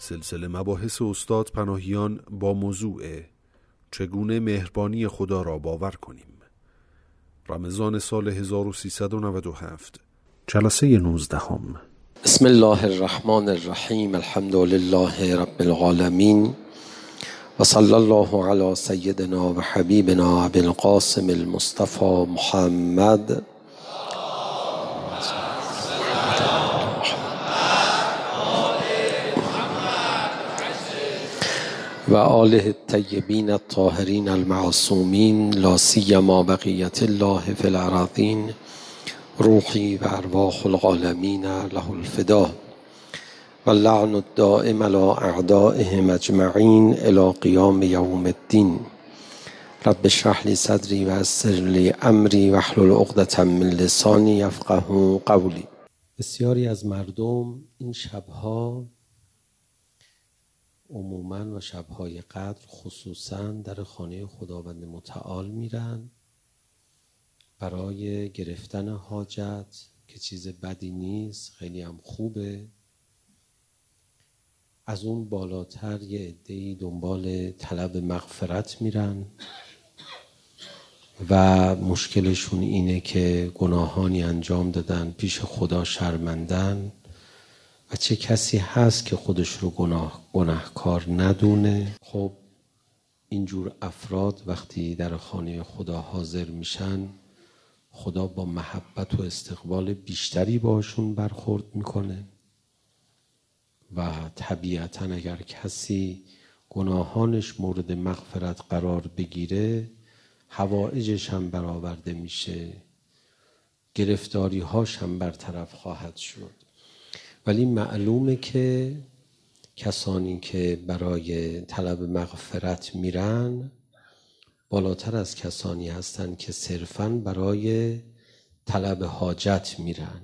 سلسله مباحث استاد پناهیان با موضوع چگونه مهربانی خدا را باور کنیم. رمضان سال 1397 جلسه 19. بسم الله الرحمن الرحیم. الحمد لله رب العالمین و صلی الله علی سیدنا و حبیبنا ابی القاسم المصطفى محمد و آله الطیبین الطاهرین المعصومین، لا سیما بقیت الله فی الارضین، روحی و ارواح العالمین له الفدا و اللعن الدائم علی اعدائهم اجمعین الی قیام یوم الدین. رب اشرح لی صدری و یسر لی امری واحلل عقدة من لسانی یفقهوا قولی. بسیاری از مردم این شبها عموماً و شبهای قدر خصوصاً در خانه خداوند متعال میرن برای گرفتن حاجت، که چیز بدی نیست، خیلی هم خوبه. از اون بالاتر یه عده‌ای دنبال طلب مغفرت میرن و مشکلشون اینه که گناهانی انجام دادن، پیش خدا شرمندن و چه کسی هست که خودش رو گناهکار ندونه. خب اینجور افراد وقتی در خانه خدا حاضر میشن، خدا با محبت و استقبال بیشتری باشون برخورد میکنه و طبیعتاً اگر کسی گناهانش مورد مغفرت قرار بگیره، حوائجش هم برآورده میشه، گرفتاری‌هاش هم برطرف خواهد شد. ولی معلومه که کسانی که برای طلب مغفرت میرن بالاتر از کسانی هستند که صرفاً برای طلب حاجت میرن.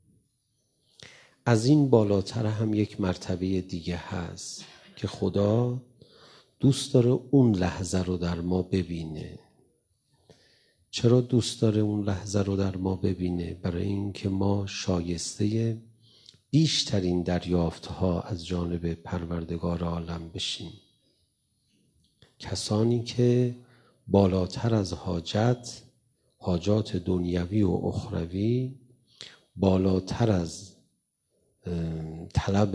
از این بالاتر هم یک مرتبه دیگه هست که خدا دوست داره اون لحظه رو در ما ببینه. چرا دوست داره اون لحظه رو در ما ببینه؟ برای اینکه ما شایسته بیشترین دریافت‌ها از جانب پروردگار عالم بشیم. کسانی که بالاتر از حاجات دنیوی و اخروی، بالاتر از طلب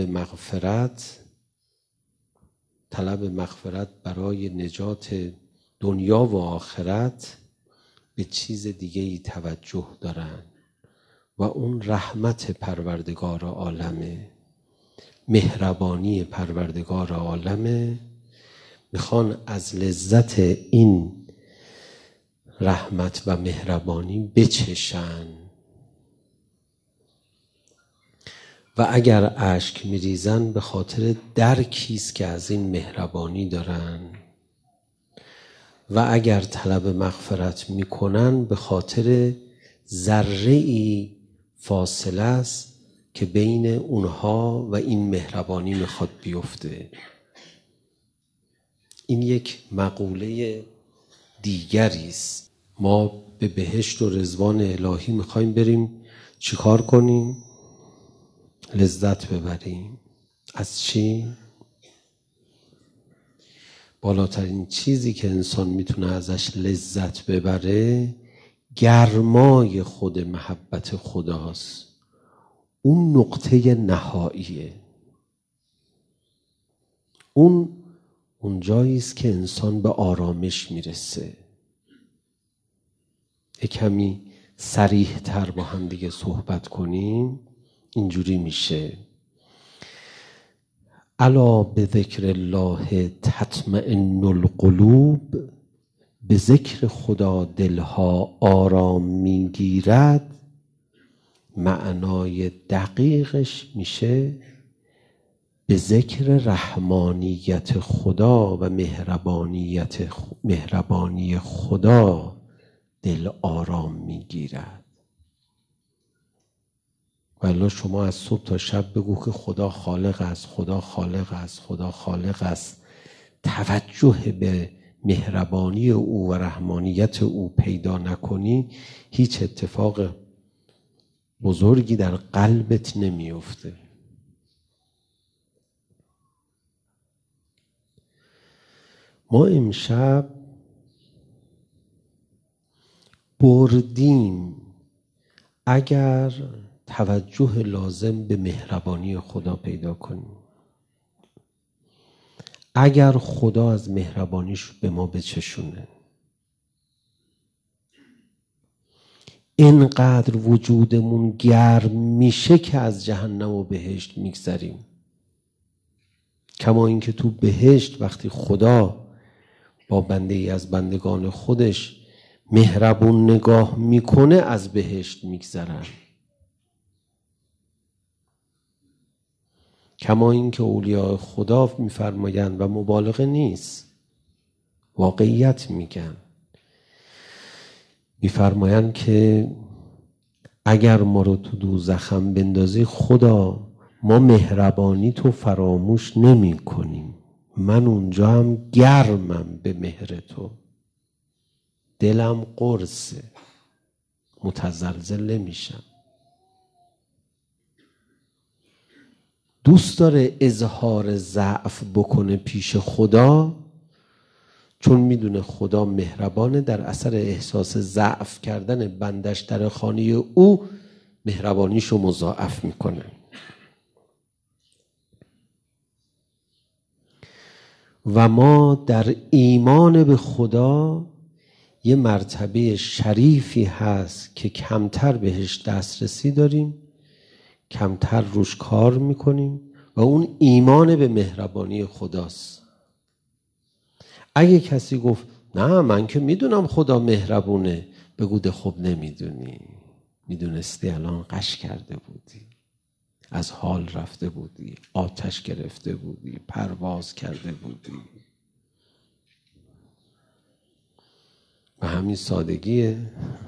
مغفرت برای نجات دنیا و آخرت، به چیز دیگه‌ای توجه دارن و اون رحمت پروردگار عالمه، مهربانی پروردگار عالمه. میخوان از لذت این رحمت و مهربانی بچشن و اگر اشک میریزن به خاطر درکیست که از این مهربانی دارن و اگر طلب مغفرت میکنن به خاطر ذره‌ای فاصله است که بین اونها و این مهربانی میخواد بیفته. این یک مقوله دیگری است. ما به بهشت و رضوان الهی میخوایم بریم چیکار کنیم؟ لذت ببریم. از چی؟ بالاترین چیزی که انسان میتونه ازش لذت ببره گرمای خود محبت خداست. اون نقطه نهاییه. اون جایی است که انسان به آرامش میرسه. کمی صریح تر با هم دیگه صحبت کنیم. اینجوری میشه: الا به ذکر الله تطمئن القلوب. به ذکر خدا دلها آرام میگیرد. معنای دقیقش میشه به ذکر رحمانیت خدا و مهربانی خدا دل آرام میگیرد. والا شما از صبح تا شب بگو که خدا خالق است، خدا خالق است، خدا خالق است، توجه به مهربانی او و رحمانیت او پیدا نکنی، هیچ اتفاق بزرگی در قلبت نمیفته. ما امشب بردیم اگر توجه لازم به مهربانی خدا پیدا کنیم، اگر خدا از مهربانیش به ما بچشونه. اینقدر وجودمون گرم میشه که از جهنم و بهشت میگذریم. کما اینکه تو بهشت وقتی خدا با بنده ای از بندگان خودش مهربون نگاه میکنه از بهشت میگذرن. کما اینکه اولیاء خدا میفرمایند و مبالغه نیست، واقعیت میگن، میفرمایند که اگر ما رو تو دوزخم بندازی خدا ما مهربانی تو فراموش نمی کنیم، من اونجا هم گرمم به مهر تو، دلم قرصه، متزلزل نمیشم. دوست داره اظهار ضعف بکنه پیش خدا، چون میدونه خدا مهربانه، در اثر احساس ضعف کردن بندش در خانه او مهربانیشو مضاعف میکنه. و ما در ایمان به خدا یه مرتبه شریفی هست که کمتر بهش دسترسی داریم، کمتر روش کار میکنیم و اون ایمان به مهربانی خداست. اگه کسی گفت نه من که میدونم خدا مهربونه، بگو ده خب نمیدونی، میدونستی الان قش کرده بودی، از حال رفته بودی، آتش گرفته بودی، پرواز کرده بودی. و همین سادگیه.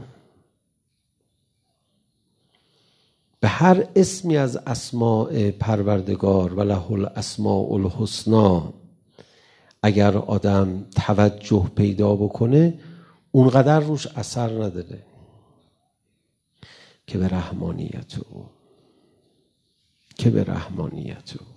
به هر اسمی از اسماء پروردگار و له الاسماء الحسنی اگر آدم توجه پیدا بکنه اونقدر روش اثر نداره که به رحمانیت او، که به رحمانیت او.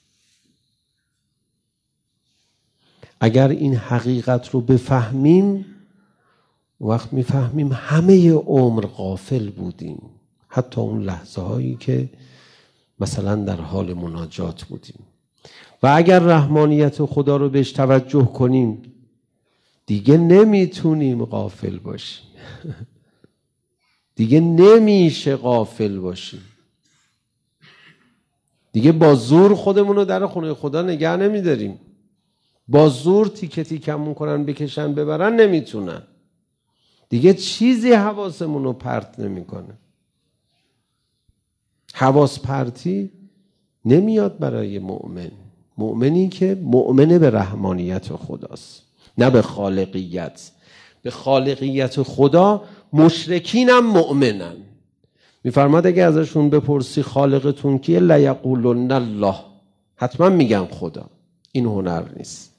اگر این حقیقت رو بفهمیم وقت میفهمیم همه عمر غافل بودیم، حتی اون لحظه هایی که مثلا در حال مناجات بودیم. و اگر رحمانیت خدا رو بهش توجه کنیم دیگه نمیتونیم غافل باشیم. دیگه نمیشه غافل باشیم. دیگه با زور خودمون رو در خونه خدا نگه نمیداریم. با زور تیکه تیکمون کنن بکشن ببرن نمیتونن. دیگه چیزی حواسمون رو پرت نمیکنه. حواس پرتی نمیاد برای مؤمن. مؤمنی که مؤمن به رحمانیت خداست، نه به خالقیت. به خالقیت خدا مشرکین هم مؤمنن. میفرماد اگه ازشون بپرسی خالقتون کیه لیقولن الله، حتما میگن خدا. این هنر نیست.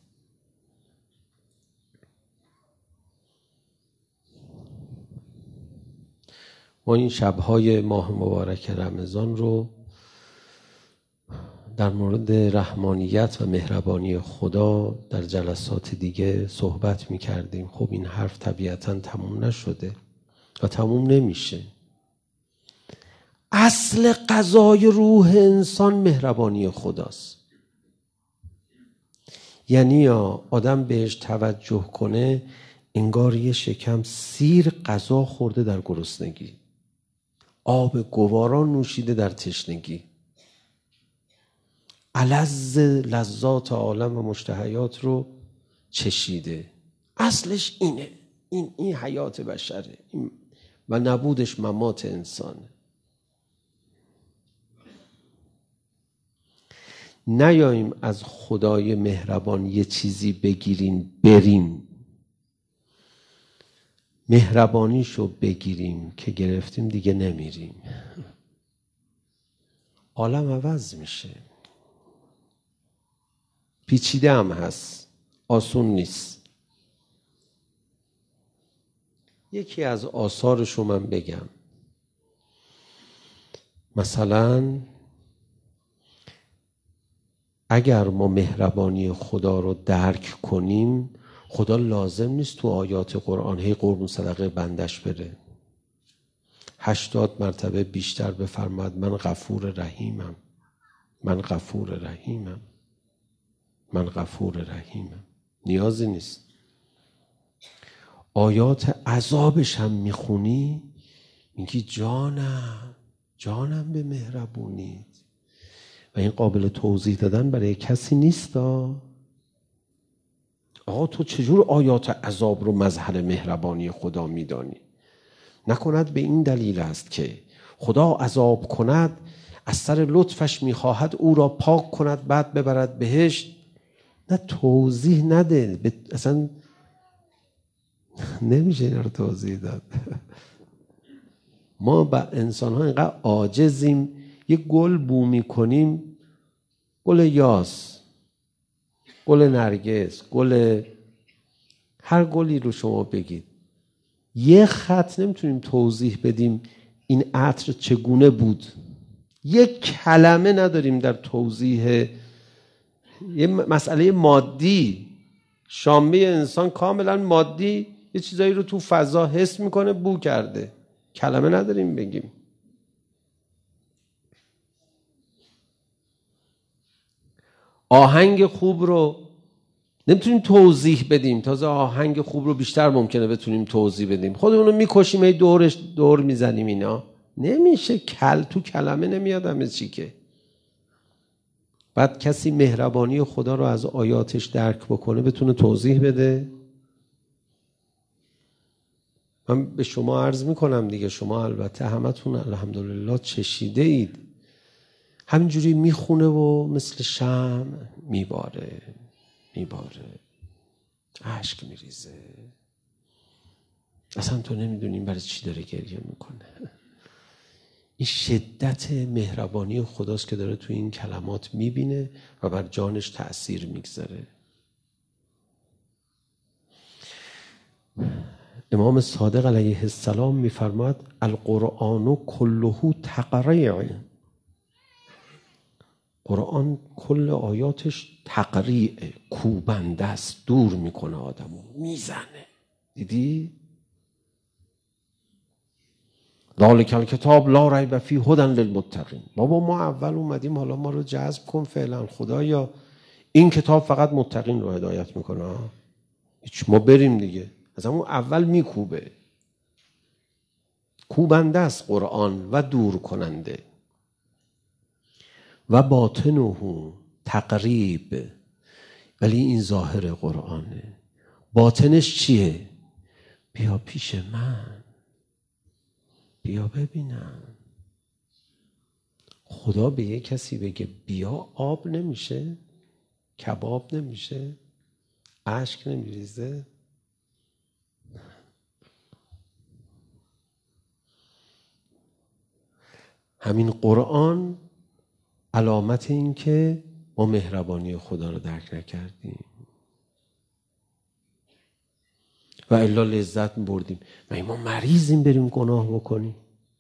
ما این شبهای ماه مبارک رمضان رو در مورد رحمانیت و مهربانی خدا در جلسات دیگه صحبت میکردیم. خب این حرف طبیعتاً تموم نشده و تموم نمیشه. اصل قضای روح انسان مهربانی خداست. یعنی آدم بهش توجه کنه انگار یه شکم سیر غذا خورده در گرسنگی، آب گوارا نوشیده در تشنگی، الذ لذات عالم و مشتهیات رو چشیده. اصلش اینه. این حیات بشره و نبودش ممات انسانه. نیاییم از خدای مهربان یه چیزی بگیریم بریم، مهربانیشو بگیریم که گرفتیم دیگه نمیریم. عالم عوض میشه. پیچیده هم هست، آسون نیست. یکی از آثارشو من بگم. مثلا اگر ما مهربانی خدا رو درک کنیم خدا لازم نیست تو آیات قرآن هی قربون صدقه بندش بره. 80 مرتبه بیشتر بفرماد من غفور رحیمم، من غفور رحیمم، من غفور رحیمم. نیازی نیست. آیات عذابش هم میخونی میگی جانم به مهربونید. و این قابل توضیح دادن برای کسی نیست. آقا تو چجور آیات عذاب رو مظهر مهربانی خدا میدانی؟ نکند به این دلیل است که خدا عذاب کند، از سر لطفش میخواهد او را پاک کند بعد ببرد بهشت. نه توضیح نده، اصلا نمیشه اینا رو توضیح داد. ما با انسان ها اینقدر عاجزیم، یه گل بو میکنیم، گل یاس، گل نرگس، هر گلی رو شما بگید، یه خط نمیتونیم توضیح بدیم این عطر چگونه بود. یک کلمه نداریم در توضیح یه مسئله مادی. شامه انسان کاملا مادی، یه چیزایی رو تو فضا حس میکنه، بو کرده، کلمه نداریم بگیم. آهنگ خوب رو نمیتونیم توضیح بدیم، تازه آهنگ خوب رو بیشتر ممکنه بتونیم توضیح بدیم. خودمون رو میکشیم، ای دور میزنیم، اینا نمیشه. تو کلمه نمیاد همه چی که. بعد کسی مهربانی خدا رو از آیاتش درک بکنه بتونه توضیح بده. من به شما عرض میکنم دیگه، شما البته همتون الحمدلله چشیده اید، همینجوری میخونه و مثل شمع میباره، اشک میریزه، اصلا تو نمیدونیم برای چی داره گریه میکنه. این شدت مهربانی خداست که داره تو این کلمات میبینه و بر جانش تأثیر میگذاره. امام صادق علیه السلام میفرماد القرآن کله تقریع. قرآن کل آیاتش تقریع، کوبنده است، دور میکنه آدمو، میزنه. دیدی؟ ذالک الکتاب لا ریب فیه هدی للمتقین. بابا ما اول اومدیم، حالا ما رو جذب کن فعلا خدایا. این کتاب فقط متقین رو هدایت میکنه. ما بریم دیگه. از همون اول میکوبه. کوبنده است قرآن و دور کننده. و باطنه تقریب. ولی این ظاهر قرآنه، باطنش چیه؟ بیا پیش من، بیا ببینم. خدا به یه کسی بگه بیا، آب نمیشه؟ کباب نمیشه؟ اشک نمیریزه؟ همین قرآن علامت این که ما مهربانی خدا رو درک نکردیم و الا لذت می‌بردیم. ما مریضیم بریم گناه بکنیم؟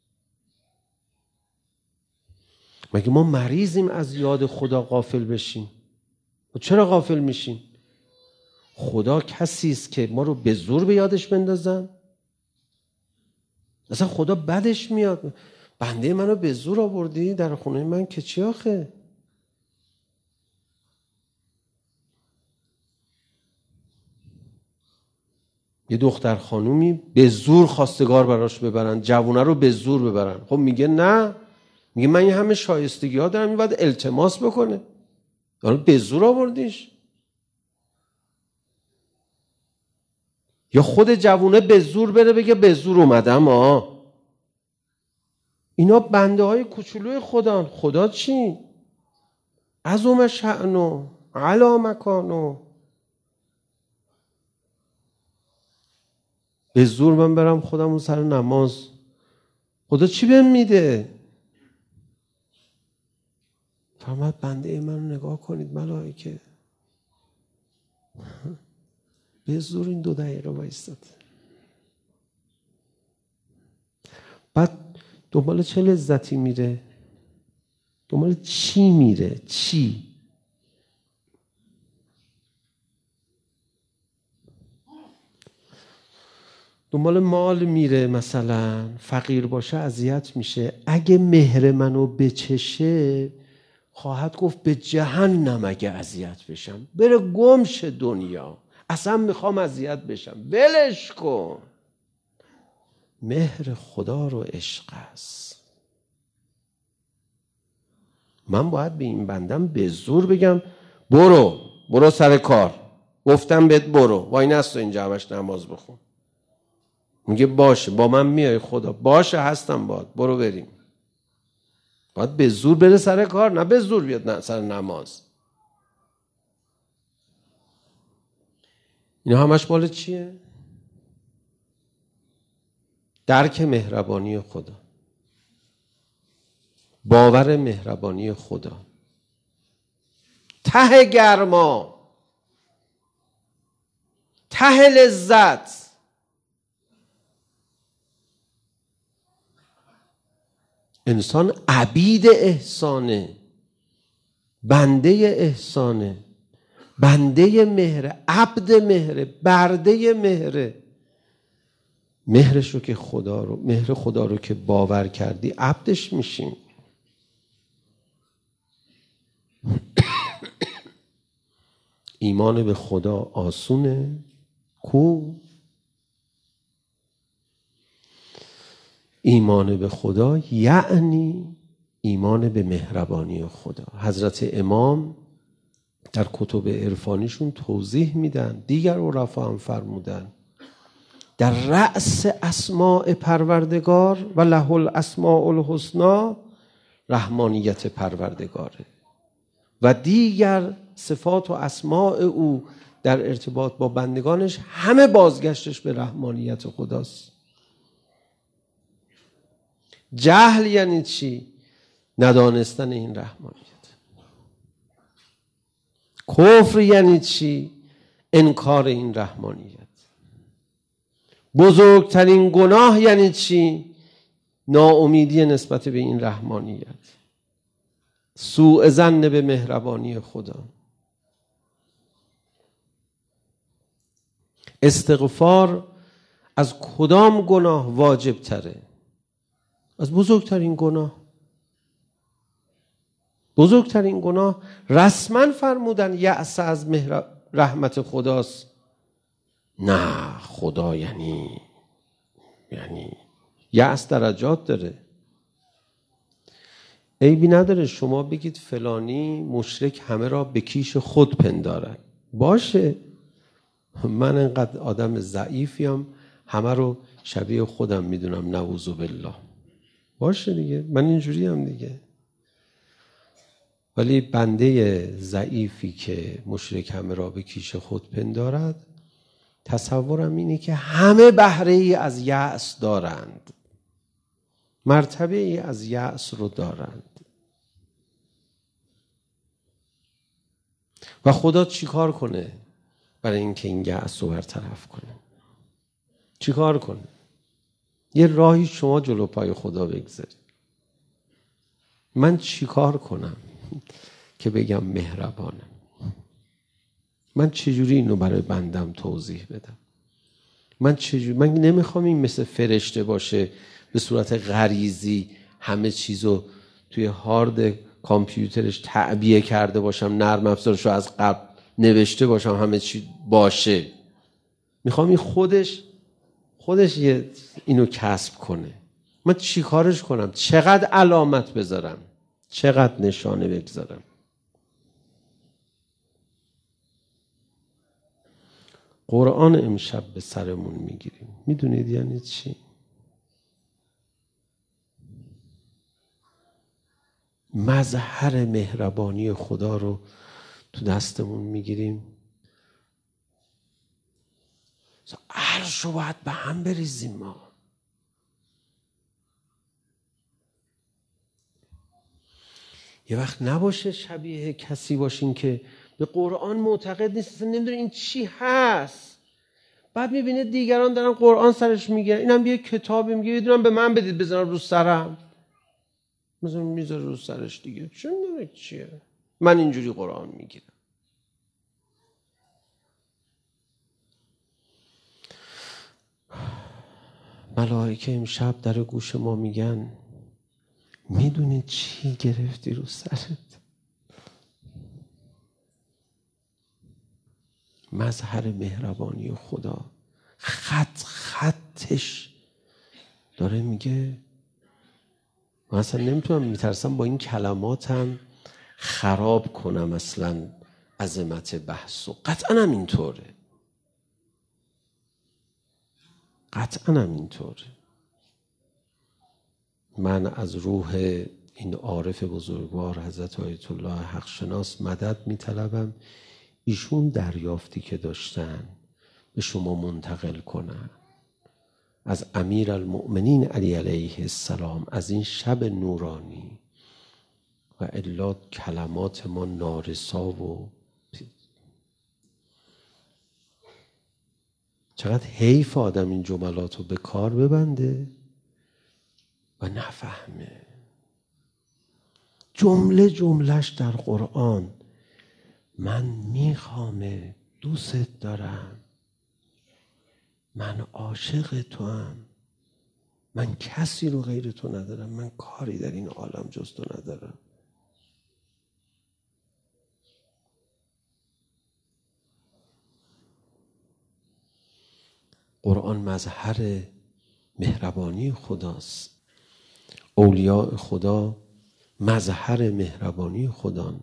مگه ما مریضیم از یاد خدا غافل بشیم؟ و چرا غافل میشیم؟ خدا کسی است که ما رو به زور به یادش بندازن؟ اصلا خدا بدش میاد. بنده منو به زور آوردی در خونه من که چی آخه؟ یه دختر خانومی به زور خواستگار براش ببرن، جوونه رو به زور ببرن. خب میگه نه، میگه من این همه شایستگی ها دارم، این باید التماس بکنه. حالا به زور آوردیش. یا خود جوونه به زور بره بگه به زور اومدم. اینا بنده های کوچولوی خدا. خدا چی؟ عظم شأنو علا مکانو. به زور من برم خودم اون سر نماز، خدا چی بهم میده؟ فرمود بنده من رو نگاه کنید ملائکه. به زور این 2 دقیقه وایستاد. بعد دنبال چه لذتی میره؟ دنبال چی میره؟ چی؟ دنبال مال میره، مثلا فقیر باشه اذیت میشه، اگه مهر منو بچشه خواهد گفت به جهنم اگه اذیت بشم، بره گم شه دنیا، اصلا میخوام اذیت بشم، ولش کن. مهر خدا رو عشق است. من باید به این بندم به زور بگم برو سر کار، گفتم بهت برو، وای نستو اینجا همش نماز بخون. میگه باشه، با من میای خدا، باشه هستم باد، برو بریم. باید به زور بره سر کار، نه به زور بیاد سر نماز. اینا همش مال چیه؟ درک مهربانی خدا، باور مهربانی خدا، ته گرما، ته لذت. انسان عبید احسانه، بنده احسانه، بنده مهره، عبد مهره، برده مهره. مهرش رو که مهر خدا رو که باور کردی عبدش میشیم. ایمان به خدا آسونه کو؟ ایمان به خدا یعنی ایمان به مهربانی خدا. حضرت امام در کتب عرفانیشون توضیح میدن، دیگر عرفا هم فرمودن، در رأس اسماء پروردگار و له الاسماء الحسنا رحمانیت پروردگاره و دیگر صفات و اسماء او در ارتباط با بندگانش همه بازگشتش به رحمانیت خداست. جهل یعنی چی؟ ندانستن این رحمانیت. کفر یعنی چی؟ انکار این رحمانیت. بزرگترین گناه یعنی چی؟ ناامیدی نسبت به این رحمانیت، سوء ظن به مهربانی خدا. استغفار از کدام گناه واجب تره؟ از بزرگترین گناه. بزرگترین گناه رسما فرمودن یأس از رحمت خداست. نه، خدا یعنی یأس درجات داره. عیبی نداره شما بگید فلانی مشرک همه را به کیش خود پندارد، باشه، من انقدر آدم ضعیفیم همه رو شبیه خودم میدونم، نعوذ بالله، باشه دیگه، من اینجوری هم دیگه. ولی بنده ضعیفی که مشرک همه را به کیش خود پندارد، تصورم اینه که همه بهره ای از یأس دارند، مرتبه ای از یأس رو دارند. و خدا چیکار کنه برای اینکه این یأس رو برطرف کنه؟ چیکار کنه؟ یه راهی شما جلو پای خدا بگذارید. من چیکار کنم که بگم مهربانم؟ من چجوری اینو برای بندم توضیح بدم؟ من نمیخوام این مثل فرشته باشه به صورت غریزی همه چیزو توی هارد کامپیوترش تعبیه کرده باشم، نرم افزارشو از قبل نوشته باشم همه چی باشه. میخوام این خودش اینو کسب کنه. من چی کارش کنم؟ چقدر علامت بذارم؟ چقدر نشانه بگذارم؟ قرآن امشب به سرمون میگیریم. میدونید یعنی چی؟ مظهر مهربانی خدا رو تو دستمون میگیریم. عرش رو باید به هم بریزیم. ما یه وقت نباشه شبیه کسی باشین که به قرآن معتقد نیست، نمیدونه این چی هست، بعد میبینه دیگران دارن قرآن سرش میگه، اینم یه کتابی میگه، یه به من بدید بزنم رو سرم، مثلا میذاره رو سرش دیگه، چون نمیدونه چیه، من اینجوری قرآن میگیرم. ملائکه امشب در گوش ما میگن میدونی چی گرفتی رو سرت؟ مظهر مهربانی خدا. خطش داره میگه من اصلا نمیتونم، میترسم با این کلماتم خراب کنم اصلا عظمت بحث. و قطعا هم اینطوره، قطعا هم اینطوره. من از روح این عارف بزرگوار حضرت آیت الله حق شناس مدد میطلبم، ایشون دریافتی که داشتن به شما منتقل کنن از امیر المؤمنین علی علیه السلام، از این شب نورانی. و الا کلمات ما نارسا و چقدر حیف آدم این جملات رو به کار ببنده و نفهمه. جمله جملش در قرآن من میخوام، دوست دارم، من عاشق تو هم، من کسی رو غیر تو ندارم، من کاری در این عالم جز تو ندارم. قرآن مظهر مهربانی خداست. اولیاء خدا مظهر مهربانی خدا.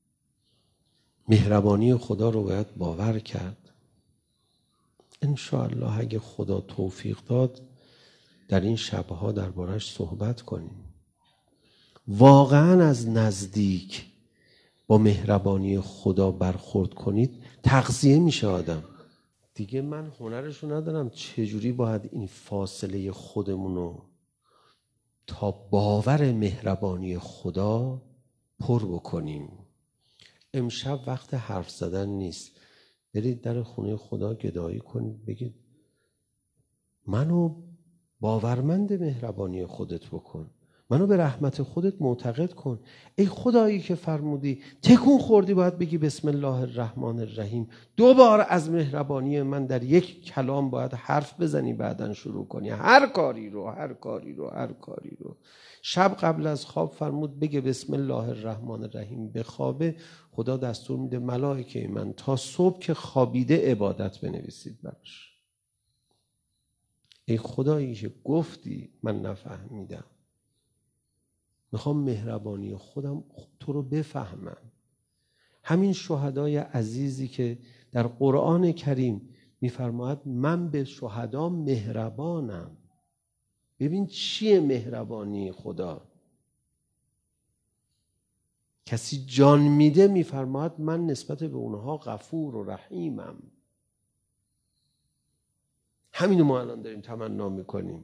مهربانی خدا رو باید باور کرد. انشاءالله اگه خدا توفیق داد در این شبها دربارش صحبت کنیم. واقعا از نزدیک با مهربانی خدا برخورد کنید تغذیه میشه آدم. دیگه من هنرشو ندارم چجوری باید این فاصله خودمونو تا باور مهربانی خدا پر بکنیم. امشب وقت حرف زدن نیست. برید در خونه خدا گدایی کنید، بگید منو باورمند مهربانی خودت بکن، منو به رحمت خودت معتقد کن. ای خدایی که فرمودی تکون خوردی باید بگی بسم الله الرحمن الرحیم، دوبار از مهربانی من در یک کلام باید حرف بزنی بعدن شروع کنی هر کاری رو. شب قبل از خواب فرمود بگه بسم الله الرحمن الرحیم، بخوابه خدا دستور میده ملائکه من تا صبح که خوابیده عبادت بنویسید براش. ای خدایی که گفتی من نفهمیدم، میخوام مهربانی خودم تو رو بفهمم. همین شهدای عزیزی که در قرآن کریم میفرماید من به شهدا مهربانم. ببین چیه مهربانی خدا. کسی جان میده میفرماید من نسبت به اونها غفور و رحیمم. همینو ما الان داریم تمنا میکنیم.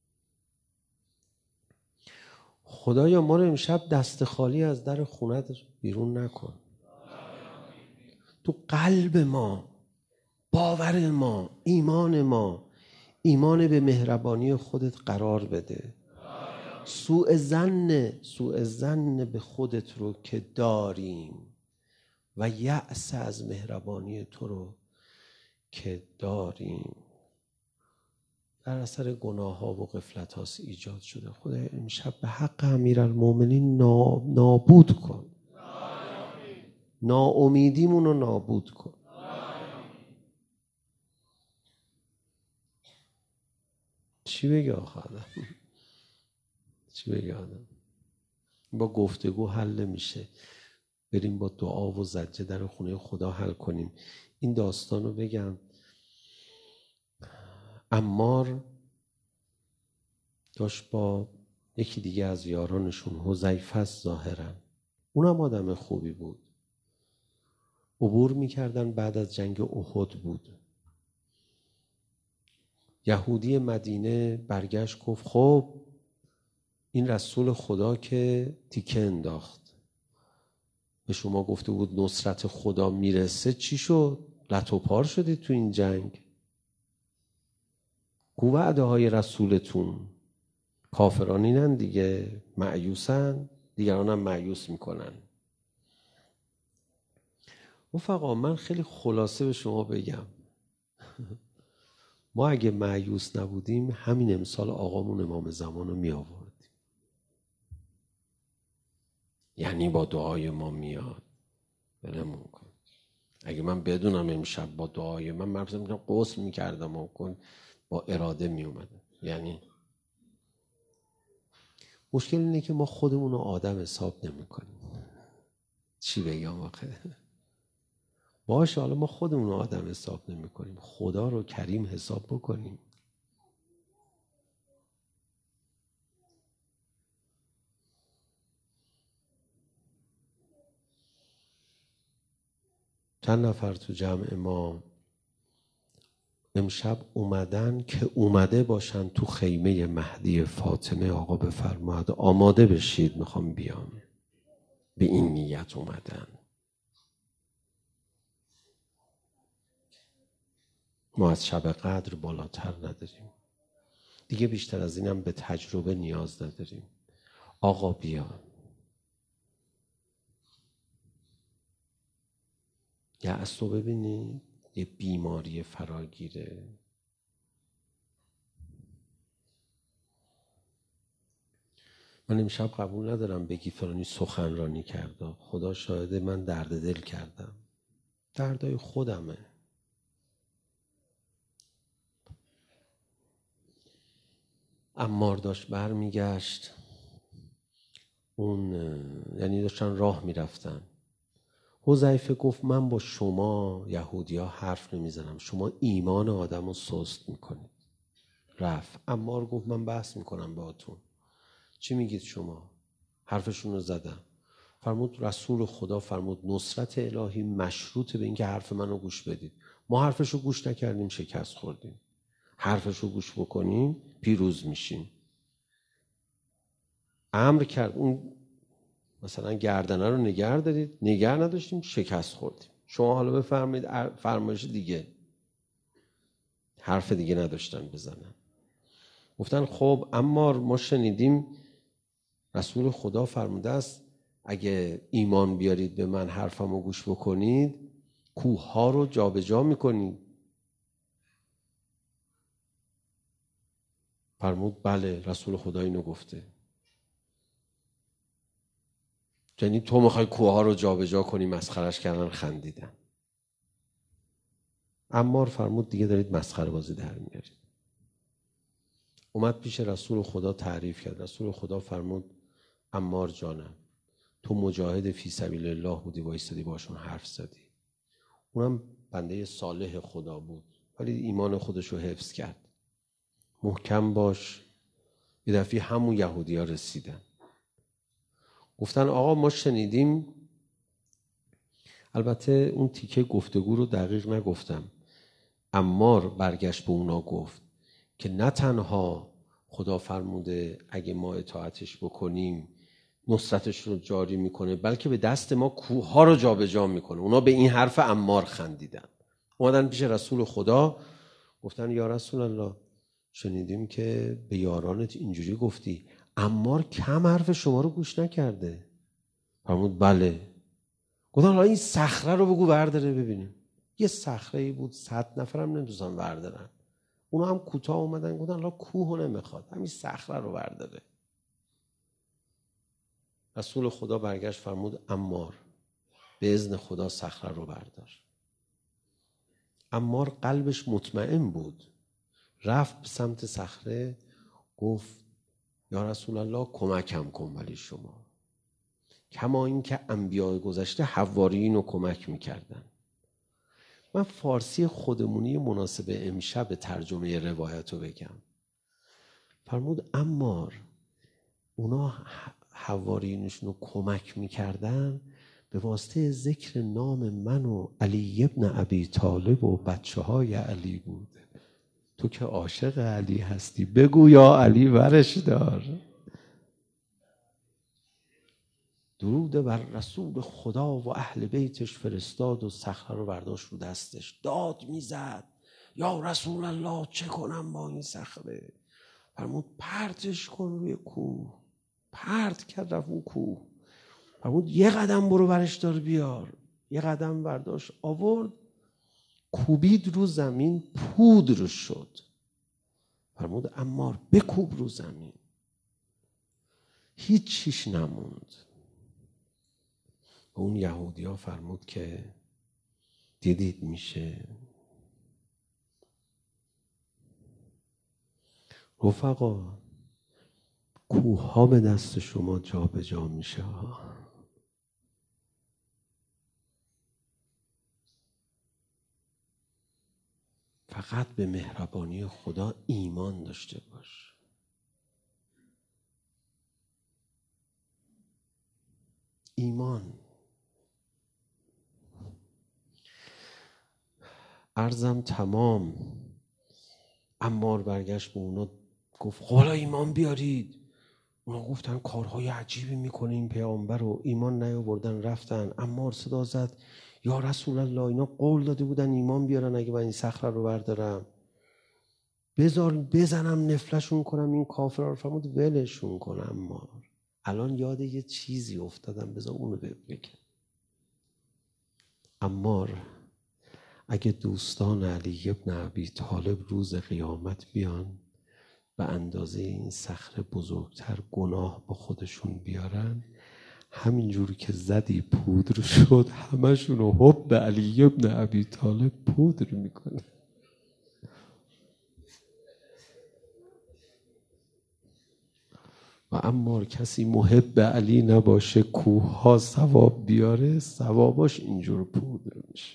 خدایا ما رو امشب دست خالی از در خونت بیرون نکن. تو قلب ما، باور ما، ایمان به مهربانی خودت قرار بده. سوء ظن به خودت رو که داریم و یأس از مهربانی تو رو که داریم در اثر گناه ها و غفلت هاست ایجاد شده. خدای امشب به حق امیرالمومنین نابود کن. ناامیدیمون رو نابود کن. چی بگه آخر؟ چی بگه آدم؟ با گفتگو حل میشه. بریم با دعا و زجه در خونه خدا حل کنیم. این داستان رو بگم. عمار داشت با یکی دیگه از یارانشون، حذیفه است ظاهرا، اونم آدم خوبی بود، عبور میکردن. بعد از جنگ احد بود. یهودی مدینه برگشت گفت خب این رسول خدا که تیکه انداخت، به شما گفته بود نصرت خدا میرسه، چی شد؟ لت و پار شدید تو این جنگ. گو وعده های رسولتون. کافران اینن دیگه، مایوسن، دیگران هم مایوس میکنن. رفقا من خیلی خلاصه به شما بگم ما اگه مایوس نبودیم همین امسال آقامون امام زمان رو می آوردیم. یعنی با دعای ما میاد. بلمون کن. اگه من بدونم امشب با دعای من مثلا غسل میکردم و کن با اراده میومدم. یعنی مشکل اینه که ما خودمون رو آدم حساب نمی کنیم. چی بگم آخه؟ باشه حالا ما خودمون رو آدم حساب نمی کنیم، خدا رو کریم حساب بکنیم. چند نفر تو جمع ما امشب اومدن که اومده باشن تو خیمه مهدی فاطمه. آقا بفرماد آماده بشید میخوام بیام. به این نیت اومدن. ما از شب قدر بالاتر نداریم دیگه، بیشتر از اینم به تجربه نیاز نداریم. آقا بیا. یأس رو ببینید یه بیماری فراگیره. من امشب قبول ندارم بگی فلانی سخنرانی کرده. خدا شاهده من درد دل کردم. دردای خودمه. عمار داشت برمیگشت، یعنی داشتن راه میرفتن. حذیفه گفت من با شما یهودی‌ها حرف نمیزنم، شما ایمان آدم رو سست میکنید. رفت. عمار گفت من بحث میکنم باهاتون. چی میگید شما؟ حرفشون رو زدم. فرمود رسول خدا فرمود نصرت الهی مشروط به اینکه حرف منو گوش بدید. ما حرفشو گوش نکردیم، شکست خوردیم. حرفشو گوش بکنیم پیروز میشیم. امر کرد اون مثلا گردنه رو نگه دارید، نگه نداشتیم، شکست خوردیم. شما حالا بفرمایید فرمایش دیگه. حرف دیگه نداشتن بزنن. گفتن خب اما ما شنیدیم رسول خدا فرموده است اگه ایمان بیارید به من حرفمو گوش بکنید کوه ها رو جابجا میکنید. فرمود بله رسول خدا اینو گفته. یعنی تو میخوای کوه ها رو جابجا کنی؟ مسخرش کردن، خندیدن. عمار فرمود دیگه دارید مسخره بازی در میارید. اومد پیش رسول خدا تعریف کرد. رسول خدا فرمود عمار جانم تو مجاهد فی سبیل الله بودی، وایسادی باشون حرف زدی. اونم بنده صالح خدا بود ولی ایمان خودش رو حفظ کرد. محکم باش. یه دفعه همون یهودی ها رسیدن گفتن آقا ما شنیدیم. البته اون تیکه گفتگو رو دقیق نگفتم. عمار برگشت به اونا گفت که نه تنها خدا فرموده اگه ما اطاعتش بکنیم نصرتش رو جاری میکنه، بلکه به دست ما کوه ها رو جابجا میکنه. اونا به این حرف عمار خندیدن. اومدن پیش رسول خدا گفتن یا رسول الله شنیدیم که به یارانت اینجوری گفتی. عمار کم حرف شما رو گوش نکرده. فرمود بله. گفتن حالا این صخره رو بگو برداره ببینیم. یه صخره‌ای بود 100 نفرم نمی‌تونن بردارن. اونا هم کوتاه اومدن گفتن حالا کوه نمیخواد، همین صخره رو برداره. رسول خدا برگشت فرمود عمار به اذن خدا صخره رو بردار. عمار قلبش مطمئن بود. رفت به سمت صخره گفت یا رسول الله کمکم کن ولی شما. کما این که انبیاء گذشته حواریین رو کمک میکردن. من فارسی خودمونی مناسب امشب ترجمه روایت رو بگم. فرمود عمار اونا حواریینشون رو کمک میکردن به واسطه ذکر نام من و علی ابن ابی طالب و بچه های علی بود. تو که عاشق علی هستی بگو یا علی ورش دار. درود بر رسول خدا و اهل بیتش فرستاد و صخره رو برداشت رو دستش. داد میزد یا رسول الله چه کنم با این صخره؟ فرمود پرتش کن روی کوه. پرت کرد رفت اون کوه. فرمود یه قدم برو برش دار بیار. یه قدم برداشت آورد. کوبید رو زمین، پودر شد. فرمود عمار بکوب رو زمین. هیچ چیش نموند. اون یهودی‌ها فرمود که دیدید میشه. رفقا کوه ها به دست شما جا به جا میشه. فقط به مهربانی خدا ایمان داشته باش. ایمان. عرضم تمام. عمار برگشت به اونا گفت حالا ایمان بیارید. اونا گفتن کارهای عجیبی میکنه این پیامبر رو. ایمان نیاوردن رفتن. عمار صدا زد یا رسول الله اینا قول داده بودن ایمان بیارن اگه من این صخره رو بردارم. بذار بزنم نفلشون کنم این کافرها رو. فرمود ولشون کنم. عمار الان یاد یه چیزی افتادم بذار اونو بگم. عمار اگه دوستان علی ابن ابی طالب روز قیامت بیان به اندازه این صخره بزرگتر گناه با خودشون بیارن، همینجور که زدی پودر شد همشون رو حب علی ابن ابی طالب پودر میکنه. و اما کسی محب علی نباشه کوه ها ثواب بیاره، ثواباش اینجور پودر میشه.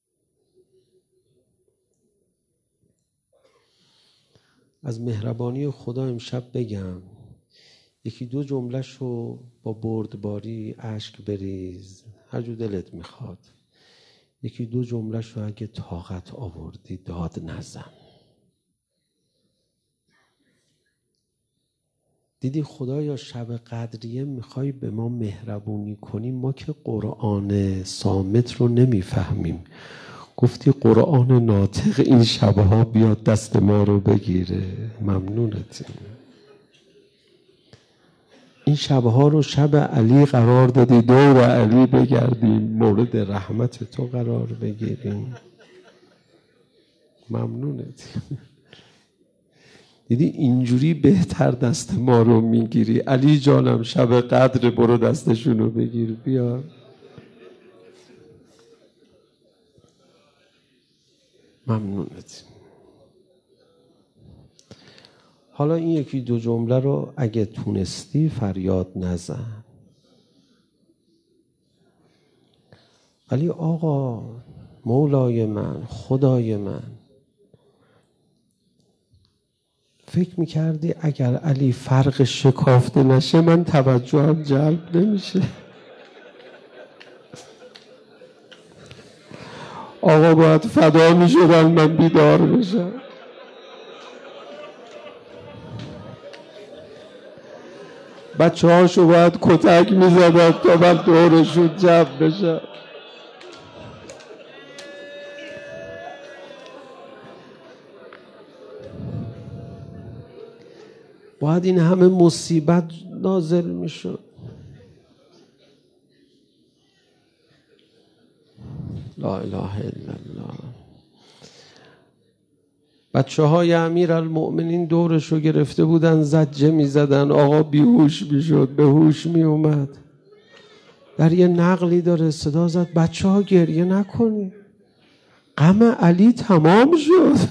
از مهربانی خدا امشب بگم یکی دو جمله‌شو با بردباری اشک بریز، هر جو دلت میخواد. یکی دو جمله‌شو اگه طاقت آوردی داد نزن. دیدی خدایا شب قدریه میخوای به ما مهربونی کنی، ما که قرآن صامت رو نمیفهمیم. گفتی قرآن ناطق این شبها بیاد دست ما رو بگیره. ممنونتیم. این شبها رو شب علی قرار دادی دور علی بگردیم، مورد رحمت تو قرار بگیریم. ممنونتیم. دیدی اینجوری بهتر دست ما رو میگیری. علی جانم شب قدر برو دستشون رو بگیر بیا. ممنونتیم. حالا این یکی دو جمله رو اگه تونستی فریاد نزن. ولی آقا مولای من، خدای من، فکر میکردی اگر علی فرق شکافته نشه من توجهم جلب نمیشه؟ آقا باید فدا میشدن من بیدار بشم. بچه هاشو باید کتک میزدن تا من دورشون جمع بشم. باید این همه مصیبت نازل میشد. لا اله الا الله. بچه های امیر المؤمنین دورشو گرفته بودن زجه می زدن. آقا بیهوش می شد، به هوش می اومد. در یه نقلی داره صدا زد بچه ها گریه نکنی، غم علی تمام شد.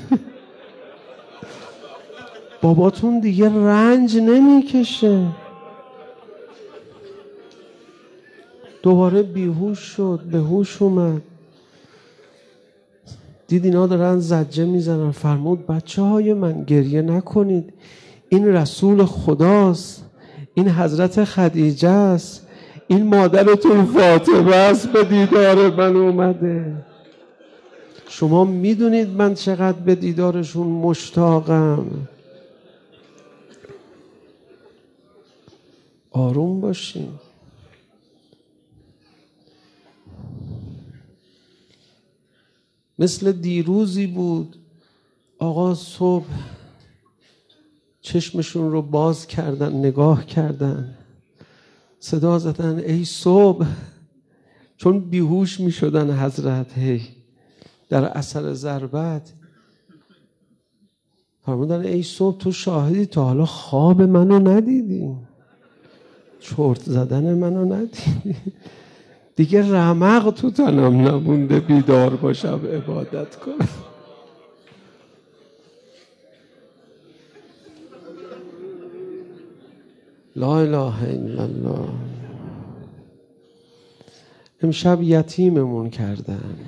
باباتون دیگه رنج نمی کشه. دوباره بیهوش شد، به هوش اومد. دید اینا دارن زجه میزنن. فرمود بچه های من گریه نکنید، این رسول خداست، این حضرت خدیجه است، این مادرتون فاطمه است به دیدار من اومده. شما میدونید من چقدر به دیدارشون مشتاقم. آروم باشین. مثل دیروزی بود آقا صبح چشمشون رو باز کردن، نگاه کردن، صدا زدن ای صبح، چون بیهوش می شدن حضرت. هی در اثر ضربت فرمودن ای صبح تو شاهدی تا حالا خواب منو ندیدی، چرت زدن منو ندیدی، دیگه رمق تو تنم نمونده بیدار باشم عبادت کنم. لا اله الا الله. امشب یتیممون کردن.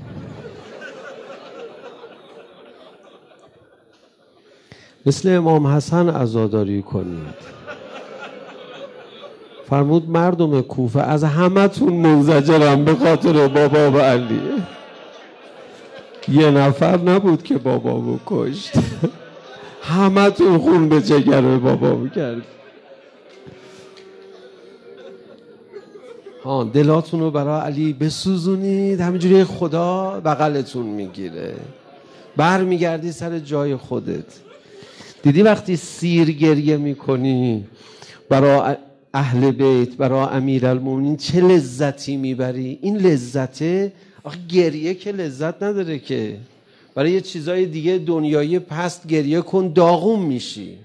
مثل امام حسن عزاداری کنید. فرمود مردم کوفه از همتون منزجرم به خاطر بابا و علی. یه نفر نبود که بابا کشت. همتون خون به جگر بابا کرد. دلاتون رو برای علی بسوزونید، همینجوری خدا بغلتون میگیره، بر میگردی سر جای خودت. دیدی وقتی سیر گریه میکنی برای اهل بیت، برای امیرالمومنین چه لذتی میبری؟ این لذته آخه گریه که لذت نداره که. برای یه چیزای دیگه دنیایی پست گریه کن داغون میشی.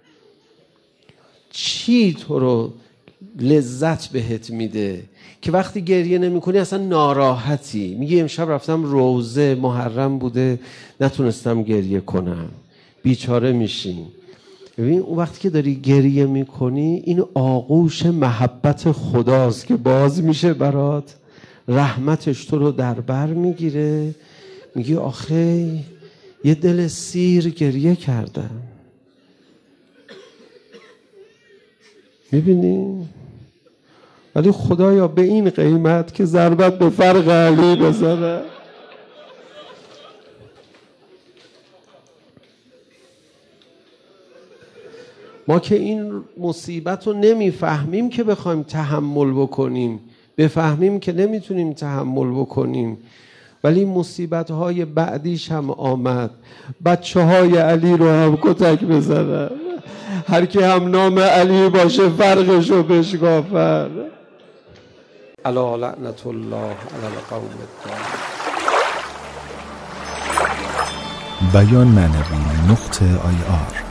چی تو رو لذت بهت میده که وقتی گریه نمی کنی اصلا ناراحتی؟ میگی امشب رفتم روزه، محرم بوده نتونستم گریه کنم، بیچاره میشین. ببین اون وقتی که داری گریه میکنی این آغوش محبت خداست که باز میشه برات، رحمتش تو رو در بر میگیره، میگی آخه یه دل سیر گریه کردم. میبینی؟ ولی خدایا به این قیمت که ضربت به فرق علی بزنه. ما که این مصیبت رو نمیفهمیم که بخوایم تحمل بکنیم، بفهمیم که نمیتونیم تحمل بکنیم. ولی مصیبت‌های بعدیش هم آمد. بچه‌های علی رو هم کتک بزنن، هر کی هم نام علی باشه فرقشو بشکافن. الا لعنت الله علی القوم الظالمین. بیان معنوی .ir